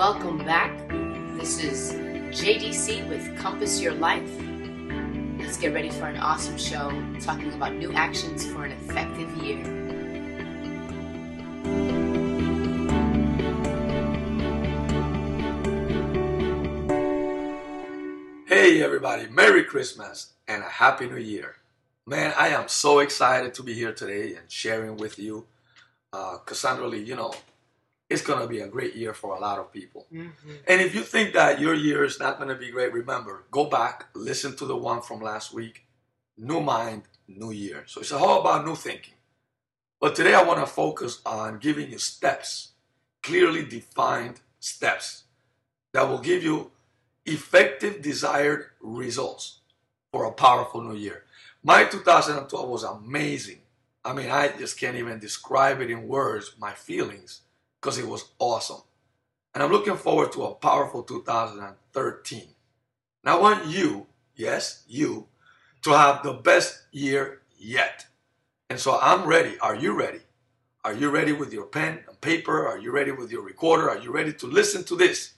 Welcome back. This is JDC with Compass Your Life. Let's get ready for an awesome show talking about new actions for an effective year. Hey everybody, Merry Christmas and a Happy New Year. Man, I am so excited to be here today and sharing with you. Cassandra Lee, it's going to be a great year for a lot of people. Mm-hmm. And if you think that your year is not going to be great, remember, go back, listen to the one from last week. New mind, new year. So it's all about new thinking. But today I want to focus on giving you steps, clearly defined steps that will give you effective desired results for a powerful new year. My 2012 was amazing. I mean, I just can't even describe it in words, my feelings, because it was awesome. And I'm looking forward to a powerful 2013. And I want you, yes, you, to have the best year yet. And so I'm ready. Are you ready? Are you ready with your pen and paper? Are you ready with your recorder? Are you ready to listen to this?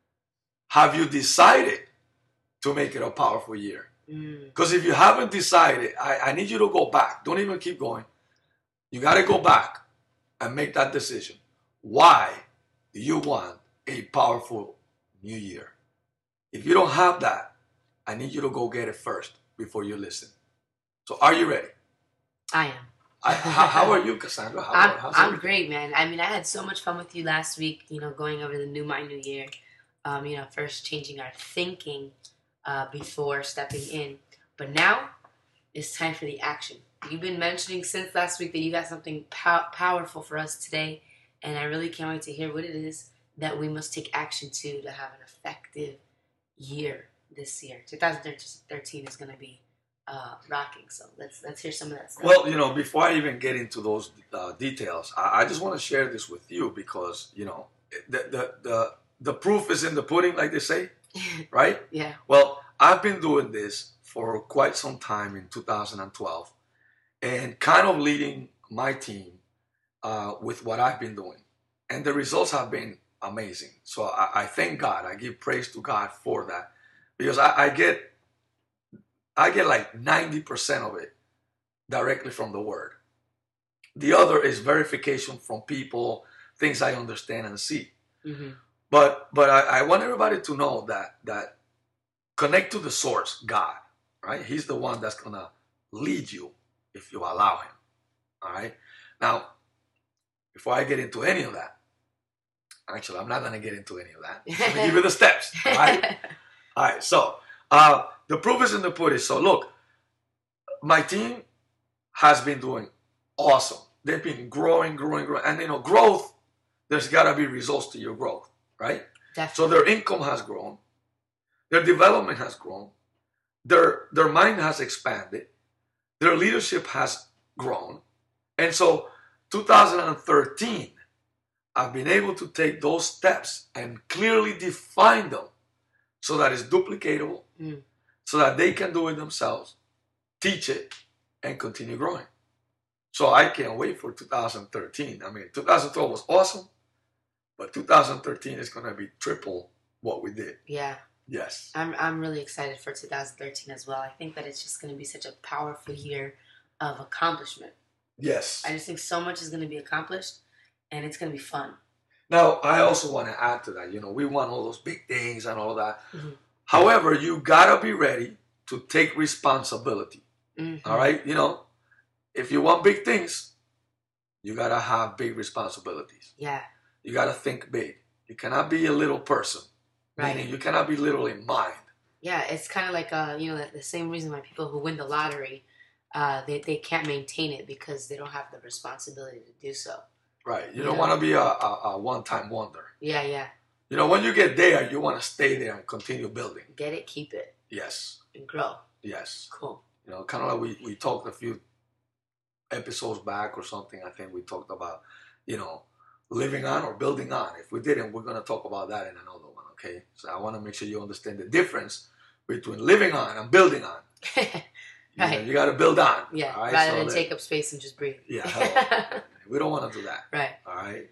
Have you decided to make it a powerful year? Because if you haven't decided, I need you to go back. Don't even keep going. You got to go back and make that decision. Why do you want a powerful new year? If you don't have that, I need you to go get it first before you listen. So are you ready? I am. How are you, Cassandra? I'm great, man. I mean, I had so much fun with you last week, going over the new mind, new year. First changing our thinking before stepping in. But now it's time for the action. You've been mentioning since last week that you got something powerful for us today, and I really can't wait to hear what it is that we must take action to have an effective year this year. 2013 is going to be rocking, so let's hear some of that stuff. Well, before I even get into those details, I just want to share this with you because, the proof is in the pudding, like they say, right? Yeah. Well, I've been doing this for quite some time in 2012 and kind of leading my team with what I've been doing. And the results have been amazing. So I thank God. I give praise to God for that because I get like 90% of it directly from the Word. The other is verification from people, things I understand and see. Mm-hmm. But I want everybody to know that connect to the source, God, right? He's the one that's going to lead you if you allow him, all right? Now, before I get into any of that, actually, I'm not going to get into any of that. I'm going to give you the steps, all right? All right, so the proof is in the pudding. So look, my team has been doing awesome. They've been growing. And, growth, there's got to be results to your growth. Right? Definitely. So their income has grown, their development has grown, their mind has expanded, their leadership has grown. And so 2013, I've been able to take those steps and clearly define them so that it's duplicatable, so that they can do it themselves, teach it, and continue growing. So I can't wait for 2013. I mean, 2012 was awesome. But 2013 is going to be triple what we did. Yeah. Yes. I'm really excited for 2013 as well. I think that it's just going to be such a powerful year of accomplishment. Yes. I just think so much is going to be accomplished, and it's going to be fun. Now, I also want to add to that. We want all those big things and all that. Mm-hmm. However, you got to be ready to take responsibility. Mm-hmm. All right? If you want big things, you got to have big responsibilities. Yeah. You got to think big. You cannot be a little person. Right. Meaning you cannot be little in mind. Yeah, it's kind of like, the same reason why people who win the lottery, they can't maintain it because they don't have the responsibility to do so. Right. You don't want to be a one-time wonder. Yeah. When you get there, you want to stay there and continue building. Get it, keep it. Yes. And grow. Yes. Cool. Kind of like we talked a few episodes back or something. I think we talked about, living on or building on. If we didn't, we're going to talk about that in another one, okay? So I want to make sure you understand the difference between living on and building on. Right. You got to build on. Yeah, right? Rather than take up space and just breathe. Yeah, we don't want to do that. Right. All right?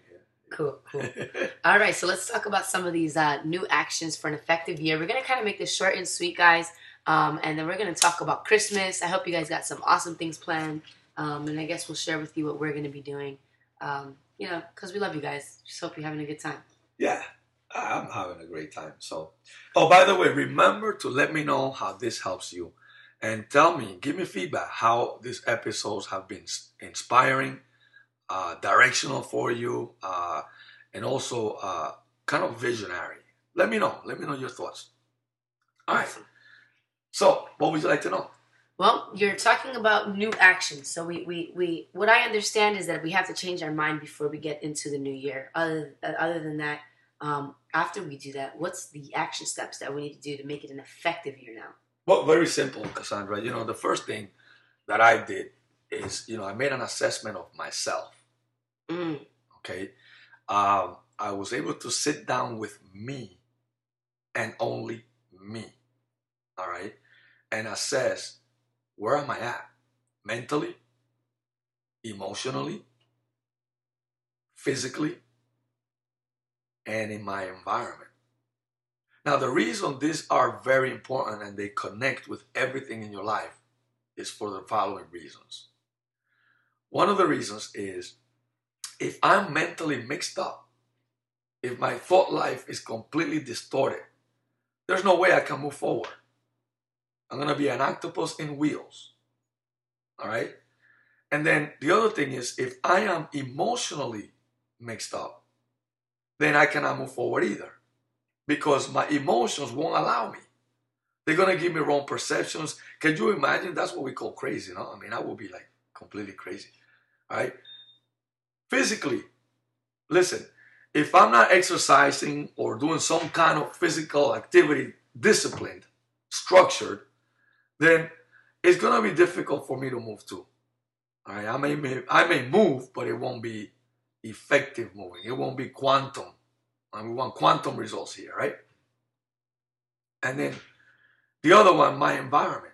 Cool, cool. All right, so let's talk about some of these new actions for an effective year. We're going to kind of make this short and sweet, guys. And then we're going to talk about Christmas. I hope you guys got some awesome things planned. And I guess we'll share with you what we're going to be doing. Because we love you guys. Just hope you're having a good time. Yeah, I'm having a great time. So, oh, by the way, remember to let me know how this helps you. And tell me, give me feedback how these episodes have been inspiring, directional for you, and also kind of visionary. Let me know. Let me know your thoughts. All right. Awesome. So, what would you like to know? Well, you're talking about new actions. So we what I understand is that we have to change our mind before we get into the new year. Other than that, after we do that, what's the action steps that we need to do to make it an effective year now? Well, very simple, Cassandra. The first thing that I did is, I made an assessment of myself. Mm. Okay. I was able to sit down with me and only me. All right. And assess, where am I at? Mentally, emotionally, physically, and in my environment. Now, the reason these are very important and they connect with everything in your life is for the following reasons. One of the reasons is, if I'm mentally mixed up, if my thought life is completely distorted, there's no way I can move forward. I'm going to be an octopus in wheels. All right? And then the other thing is, if I am emotionally mixed up, then I cannot move forward either, because my emotions won't allow me. They're going to give me wrong perceptions. Can you imagine? That's what we call crazy, no? I mean, I would be like completely crazy. All right? Physically, listen, if I'm not exercising or doing some kind of physical activity, disciplined, structured, then it's going to be difficult for me to move too. All right? I may move, but it won't be effective moving. It won't be quantum. And we want quantum results here, right? And then the other one, my environment.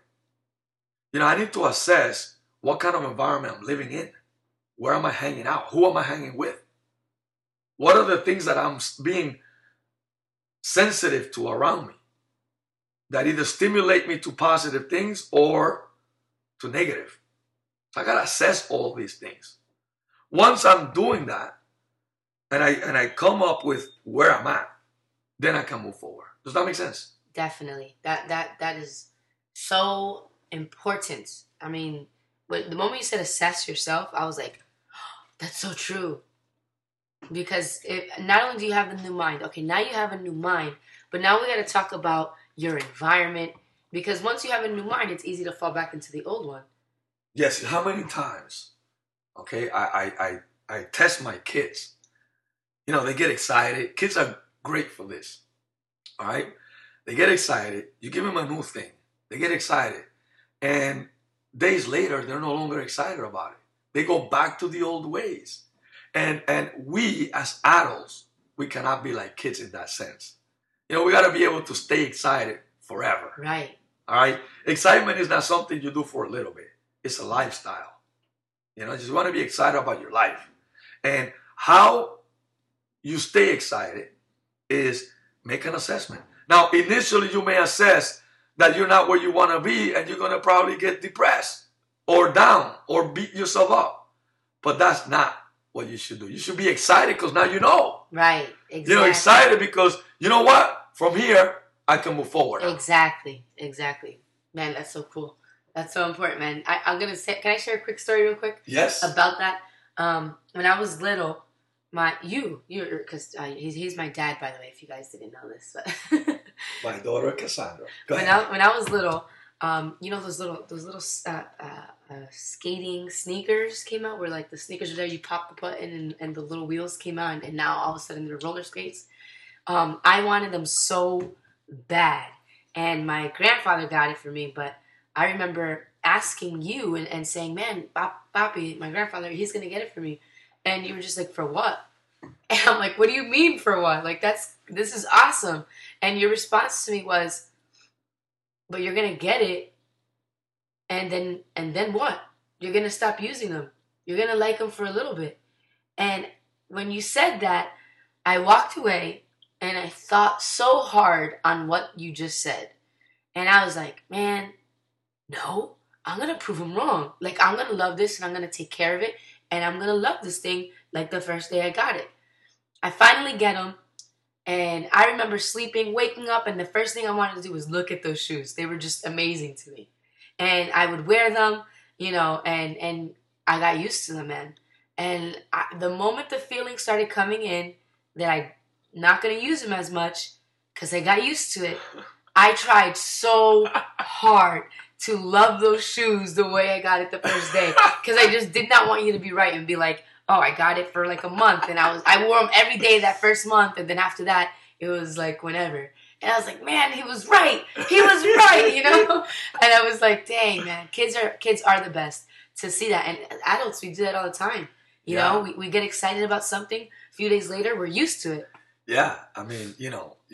I need to assess what kind of environment I'm living in. Where am I hanging out? Who am I hanging with? What are the things that I'm being sensitive to around me that either stimulate me to positive things or to negative? So I got to assess all these things. Once I'm doing that, and I come up with where I'm at, then I can move forward. Does that make sense? Definitely. That is so important. I mean, the moment you said assess yourself, I was like, oh, that's so true. Because not only do you have a new mind, okay, now you have a new mind, but now we got to talk about your environment. Because once you have a new mind, it's easy to fall back into the old one. Yes. How many times? Okay, I test my kids. They get excited. Kids are great for this. All right? They get excited. You give them a new thing. They get excited. And days later, they're no longer excited about it. They go back to the old ways. And we, as adults, we cannot be like kids in that sense. We got to be able to stay excited forever. Right. All right? Excitement is not something you do for a little bit. It's a lifestyle. Just want to be excited about your life. And how you stay excited is make an assessment. Now, initially, you may assess that you're not where you want to be, and you're going to probably get depressed or down or beat yourself up. But that's not what you should do. You should be excited because now you know. Right. Exactly. Excited because you know what? From here, I can move forward. Exactly. Man, that's so cool. That's so important, man. I'm going to say, can I share a quick story real quick? Yes. About that? When I was little, because he's my dad, by the way, if you guys didn't know this. But my daughter, Cassandra. When I was little, those little skating sneakers came out where like the sneakers are there, you pop the button and the little wheels came out, and now all of a sudden they're roller skates. I wanted them so bad, and my grandfather got it for me, but I remember asking you and saying, man, Papi, my grandfather, he's going to get it for me. And you were just like, for what? And I'm like, what do you mean for what? Like, this is awesome. And your response to me was, but you're going to get it. And then what? You're going to stop using them. You're going to like them for a little bit. And when you said that, I walked away and I thought so hard on what you just said. And I was like, man, no, I'm going to prove him wrong. Like, I'm going to love this and I'm going to take care of it. And I'm going to love this thing like the first day I got it. I finally get them. And I remember sleeping, waking up, and the first thing I wanted to do was look at those shoes. They were just amazing to me. And I would wear them, and I got used to them, man. And the moment the feeling started coming in that I'm not going to use them as much because I got used to it, I tried so hard to love those shoes the way I got it the first day. Because I just did not want you to be right and be like, oh, I got it for like a month. And I wore them every day that first month. And then after that, it was like whenever. And I was like, man, he was right. He was right, And I was like, dang, man, kids are the best to see that. And adults, we do that all the time. You know, we get excited about something. A few days later, we're used to it. Yeah, I mean, you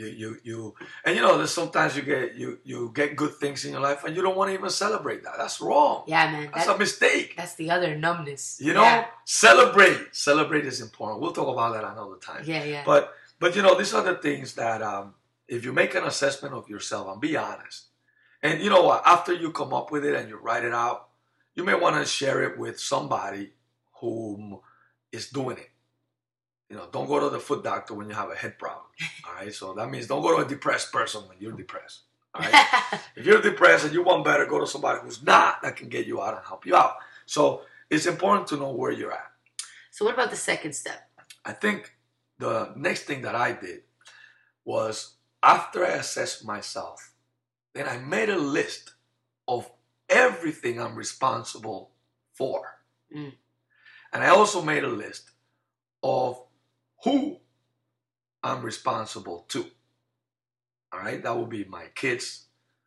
there's sometimes you get good things in your life and you don't want to even celebrate that. That's wrong. Yeah, man. That's a mistake. That's the other numbness. Celebrate. Celebrate is important. We'll talk about that another time. Yeah. But these are the things that if you make an assessment of yourself and be honest, and you know what, after you come up with it and you write it out, you may want to share it with somebody who is doing it. Don't go to the foot doctor when you have a head problem. All right. So that means don't go to a depressed person when you're depressed. All right. If you're depressed and you want better, go to somebody who's not, that can get you out and help you out. So it's important to know where you're at. So what about the second step? I think the next thing that I did was after I assessed myself, then I made a list of everything I'm responsible for. And I also made a list of who I'm responsible to. All right, that would be my kids,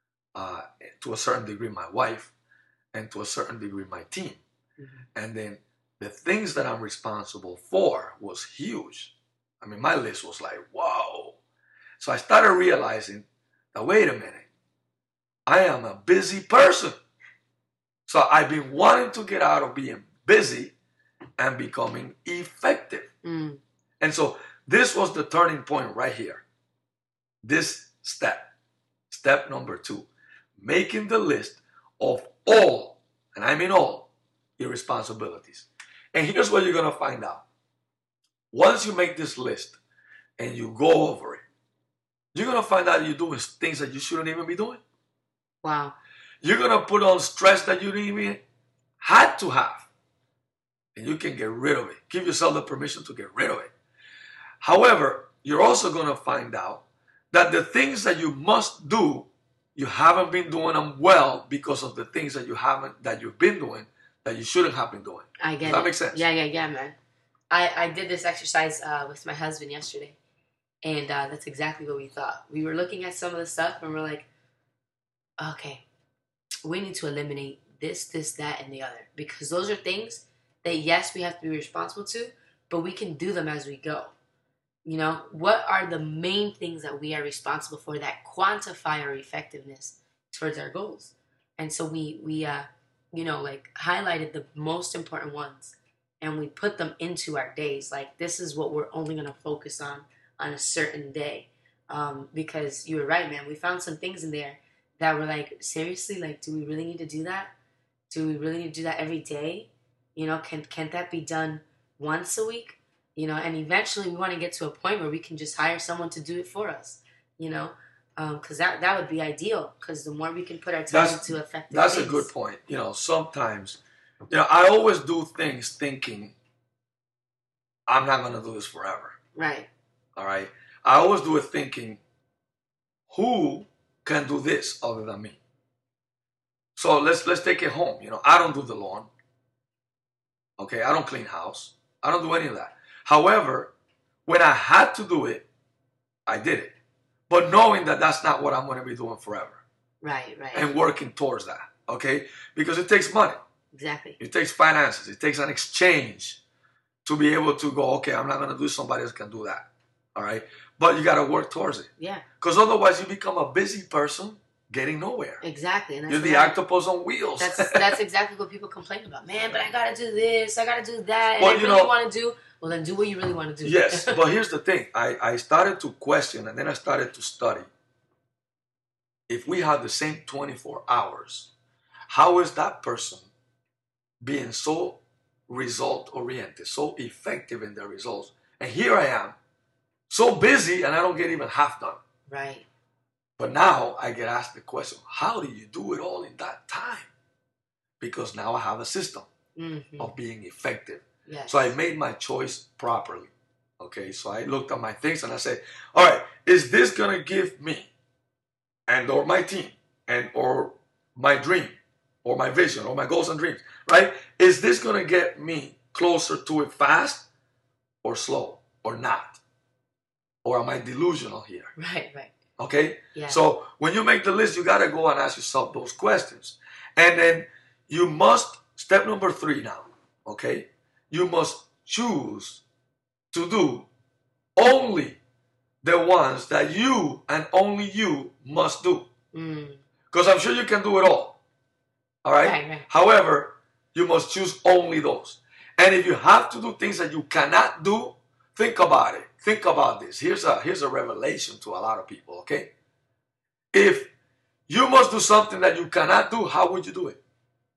to a certain degree my wife, and to a certain degree my team. And then the things that I'm responsible for was huge. I mean, my list was like, whoa. So I started realizing that, wait a minute, I am a busy person. So I've been wanting to get out of being busy and becoming effective. And so this was the turning point right here. This step number 2, making the list of all, and I mean all, your responsibilities. And here's what you're going to find out. Once you make this list and you go over it, you're going to find out you're doing things that you shouldn't even be doing. Wow. You're going to put on stress that you didn't even had to have. And you can get rid of it. Give yourself the permission to get rid of it. However, you're also going to find out that the things that you must do, you haven't been doing them well because of the things that you've been doing that you shouldn't have been doing. I get it. Does that make sense? Yeah, man. I did this exercise with my husband yesterday, and that's exactly what we thought. We were looking at some of the stuff, and we're like, okay, we need to eliminate this, that, and the other, because those are things that, yes, we have to be responsible to, but we can do them as we go. What are the main things that we are responsible for that quantify our effectiveness towards our goals? And so we highlighted the most important ones, and we put them into our days. Like, this is what we're only going to focus on a certain day. Because you were right, man. We found some things in there that were like, seriously, like, do we really need to do that? Do we really need to do that every day? Can't that be done once a week? And eventually we want to get to a point where we can just hire someone to do it for us, because that would be ideal, because the more we can put our time into effective That's things. A good point. Sometimes, I always do things thinking I'm not going to do this forever. Right. All right. I always do it thinking, who can do this other than me? So let's take it home. I don't do the lawn. Okay. I don't clean house. I don't do any of that. However, when I had to do it, I did it. But knowing that that's not what I'm going to be doing forever. Right. And working towards that, okay? Because it takes money. Exactly. It takes finances. It takes an exchange to be able to go, okay, I'm not going to do, somebody else can do that, all right? But you got to work towards it. Yeah. Because otherwise you become a busy person getting nowhere. Exactly. And you're the octopus on wheels. That's exactly what people complain about. Man, but I got to do this, I got to do that, and well, I really want to do. Well, then do what you really want to do. Yes, but here's the thing. I started to question, and then I started to study. If we had the same 24 hours, how is that person being so result oriented, so effective in their results? And here I am, so busy, and I don't get even half done. Right. But now I get asked the question, how do you do it all in that time? Because now I have a system of being effective. Yes. So I made my choice properly. Okay, so I looked at my things and I said, all right, is this going to give me and or my team and or my dream or my vision or my goals and dreams, right? Is this going to get me closer to it fast or slow or not? Or am I delusional here? Right, right. Okay? Yeah. So when you make the list, you got to go and ask yourself those questions. And then you must, step number 3 now, okay? You must choose to do only the ones that you and only you must do. Because I'm sure you can do it all. All right? Right? However, you must choose only those. And if you have to do things that you cannot do, think about it. Think about this. Here's a revelation to a lot of people, okay? If you must do something that you cannot do, how would you do it?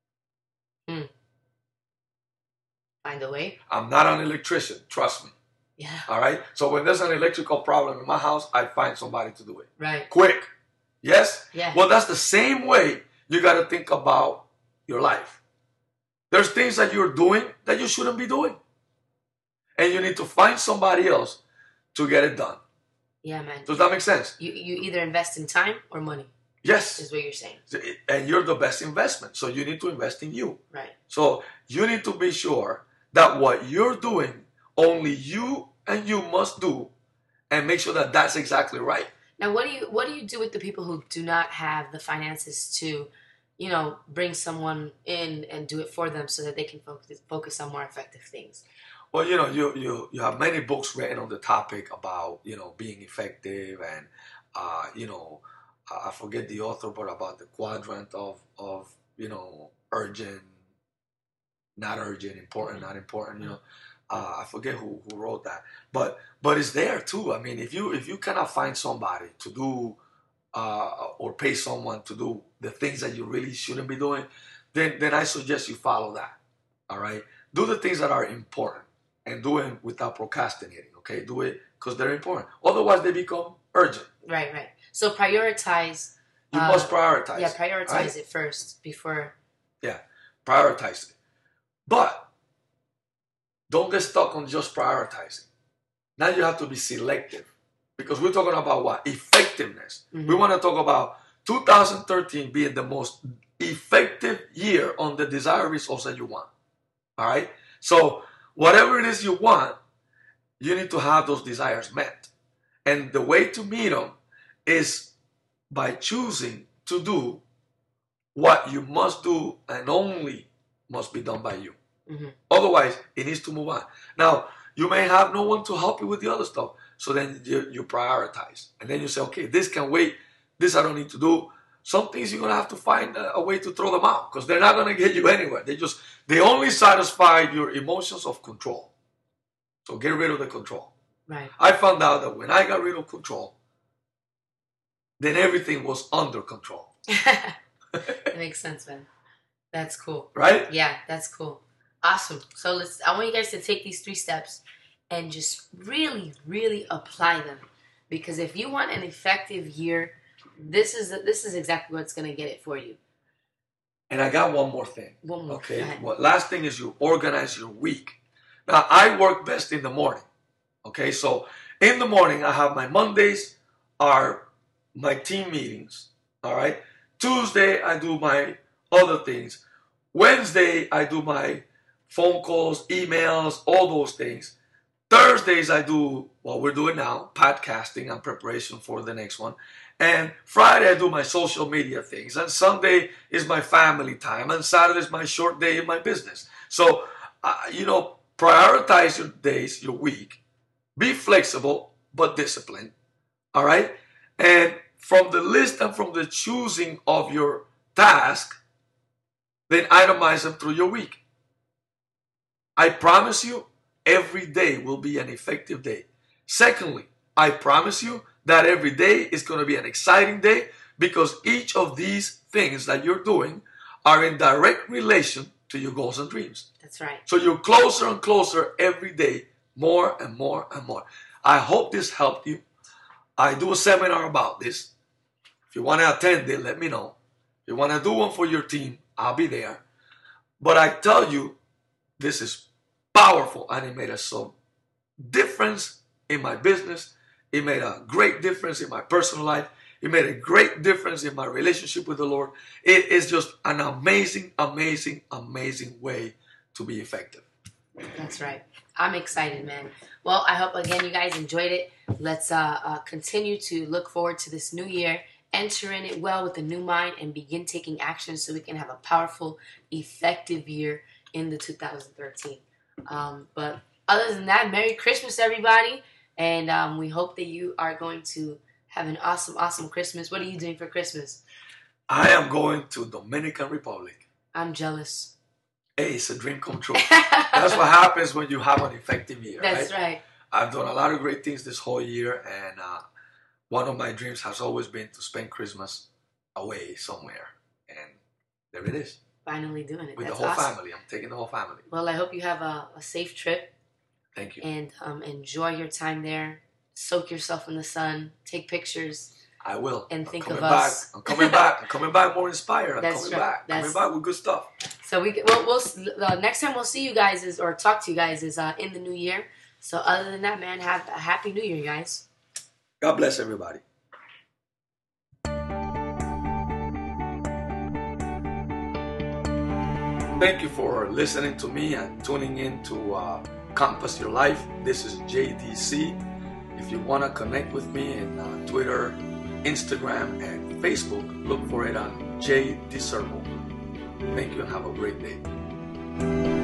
Find a way. I'm not an electrician, trust me. Yeah. All right? So when there's an electrical problem in my house, I find somebody to do it. Right. Quick. Yes? Yeah. Well, that's the same way you got to think about your life. There's things that you're doing that you shouldn't be doing. And you need to find somebody else to get it done. Yeah, man. Does that make sense? You either invest in time or money. Yes. Is what you're saying. And you're the best investment. So you need to invest in you. Right. So you need to be sure that what you're doing, only you and you must do, and make sure that that's exactly right. Now, what do you do with the people who do not have the finances to, bring someone in and do it for them so that they can focus on more effective things? Well, you have many books written on the topic about, being effective and, I forget the author, but about the quadrant of urgent, not urgent, important, not important, I forget who wrote that, but it's there too. I mean, if you cannot find somebody to do, or pay someone to do the things that you really shouldn't be doing, then I suggest you follow that. All right, do the things that are important. And do it without procrastinating, okay? Do it because they're important. Otherwise, they become urgent. Right. So prioritize. You must prioritize. Yeah, prioritize it first before. Yeah, prioritize it. But don't get stuck on just prioritizing. Now you have to be selective. Because we're talking about what? Effectiveness. We want to talk about 2013 being the most effective year on the desired results that you want. All right? So whatever it is you want, you need to have those desires met. And the way to meet them is by choosing to do what you must do and only must be done by you. Otherwise, it needs to move on. Now, you may have no one to help you with the other stuff. So then you prioritize. And then you say, okay, this can wait. This I don't need to do. Some things you're going to have to find a way to throw them out because they're not going to get you anywhere. They only satisfy your emotions of control. So get rid of the control. Right. I found out that when I got rid of control, then everything was under control. That makes sense, man. That's cool. Right? Yeah, that's cool. Awesome. So I want you guys to take these 3 steps and just really, really apply them. Because if you want an effective year, this is exactly what's going to get it for you. And I got one more thing. One more. Okay. Well, last thing is you organize your week. Now, I work best in the morning. Okay. So in the morning, I have my Mondays are my team meetings. All right. Tuesday, I do my other things. Wednesday, I do my phone calls, emails, all those things. Thursdays, I do what we're doing now, podcasting and preparation for the next one. And Friday, I do my social media things. And Sunday is my family time. And Saturday is my short day in my business. So, prioritize your days, your week. Be flexible, but disciplined. All right? And from the list and from the choosing of your task, then itemize them through your week. I promise you, every day will be an effective day. Secondly, I promise you that every day is going to be an exciting day because each of these things that you're doing are in direct relation to your goals and dreams. That's right. So you're closer and closer every day, more and more and more. I hope this helped you. I do a seminar about this. If you want to attend it, let me know. If you want to do one for your team, I'll be there. But I tell you, this is powerful, and it made a some difference in my business. It made a great difference in my personal life. It made a great difference in my relationship with the Lord. It is just an amazing, amazing, amazing way to be effective. That's right. I'm excited, man. Well, I hope, again, you guys enjoyed it. Let's continue to look forward to this new year, enter in it well with a new mind, and begin taking action so we can have a powerful, effective year in the 2013. But other than that, Merry Christmas, everybody. And we hope that you are going to have an awesome, awesome Christmas. What are you doing for Christmas? I am going to Dominican Republic. I'm jealous. Hey, it's a dream come true. That's what happens when you have an effective year. That's right. I've done a lot of great things this whole year, and one of my dreams has always been to spend Christmas away somewhere. And there it is. Finally doing it. With That's the whole awesome. family. I'm taking the whole family. Well, I hope you have a safe trip. Thank you. And enjoy your time there. Soak yourself in the sun. Take pictures. I will. And think of back. us. I'm coming back. I'm coming back more inspired. That's coming right. back. Coming back with good stuff. So we'll next time we'll see you guys or talk to you guys is in the new year. So other than that, man, have a happy new year, guys. God bless everybody. Thank you for listening to me and tuning in to Compass Your Life. This is JDC. If you want to connect with me in Twitter, Instagram, and Facebook, look for it on JDCircle. Thank you and have a great day.